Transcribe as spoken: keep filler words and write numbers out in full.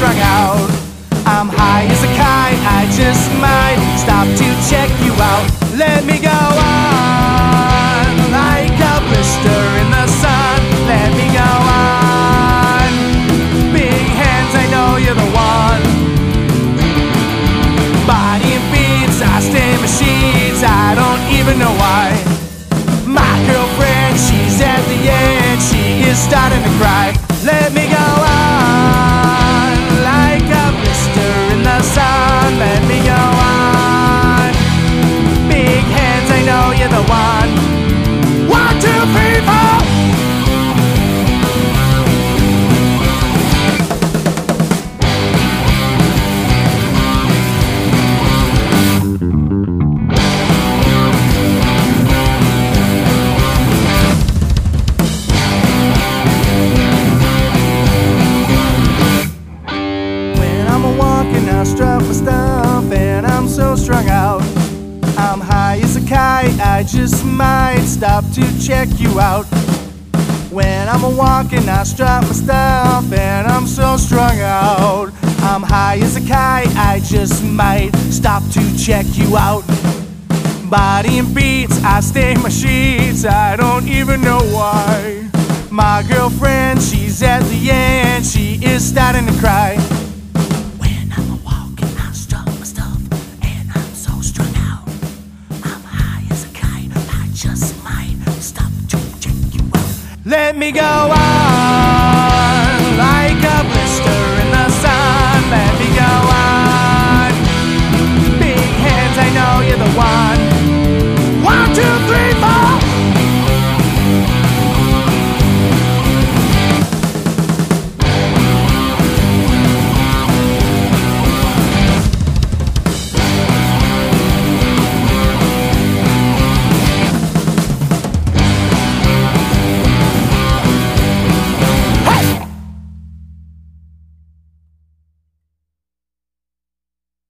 strung out. I'm high as a kite, I just might stop to check you out. Let me go on, like a blister in the sun. Let me go on, big hands, I know you're the one. Body and beats, I stay machines, I don't even know why. My girlfriend, she's at the end, she is starting to cry. Let me go on, like a blister in the sun. Let me go on, big hands, I know you're the one. One, two, three, four. I strut my stuff and I'm so strung out. I'm high as a kite, I just might stop to check you out. When I'm a walking, I strut my stuff and I'm so strung out. I'm high as a kite, I just might stop to check you out. Body and beats, I stain my sheets, I don't even know why. My girlfriend, she's at the end, she is starting to cry. Just might stop to check you out. Let me go on.